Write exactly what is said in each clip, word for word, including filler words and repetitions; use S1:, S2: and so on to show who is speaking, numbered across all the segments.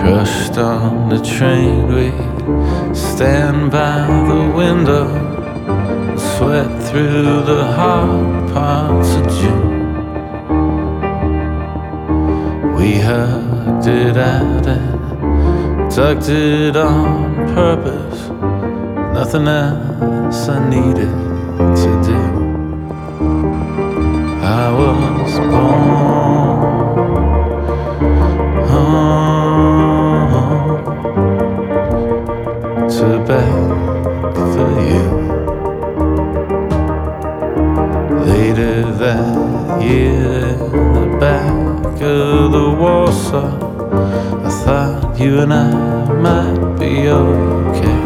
S1: Rushed on the train, we stand by the window, sweat through the hard parts of June. We hugged it out and tucked it on purpose. Nothing else I needed to do. I was born home to beg for you. Later that year, in the back of the Warsaw, I thought you and I might be okay.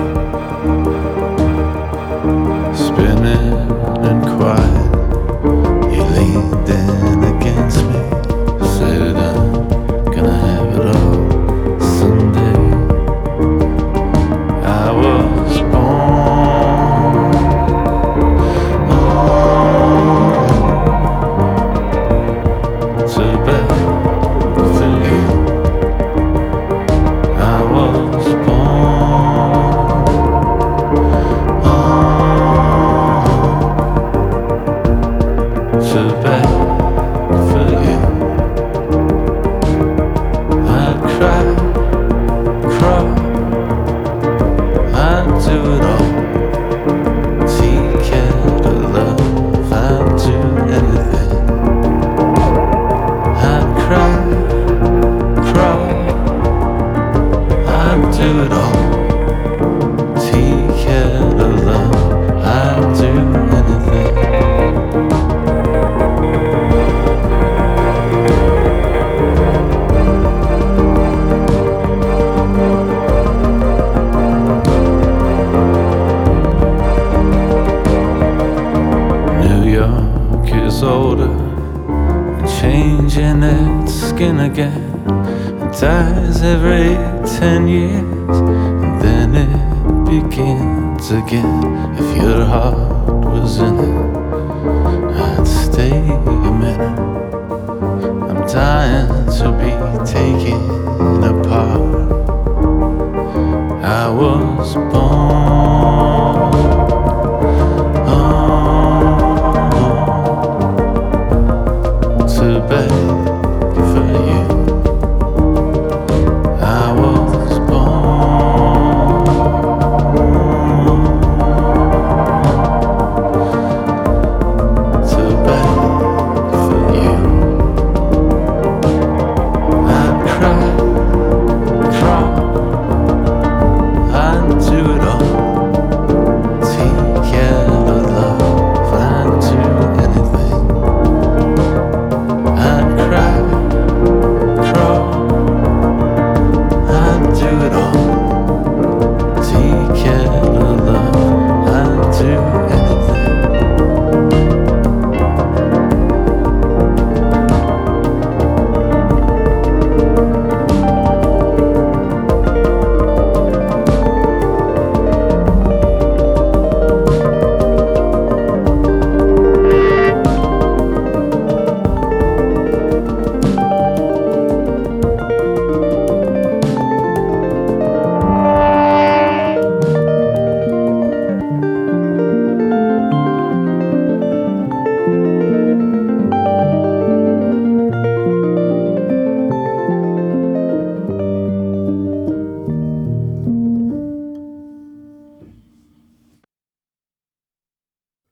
S1: Spinning and quiet, you leaned in against me, said I'm gonna have it all someday. I was born to beg for you. I was born to beg for you. I'd cry, crawl, I'd do it all. Take care of love, I'd do anything. I'd cry, crawl, I'd do it all. Take care of love, I'd do anything. New York is older and changing its skin again. It dies every ten years and then it begins again. If your heart was in it, I'd stay a minute. I'm dying to be taken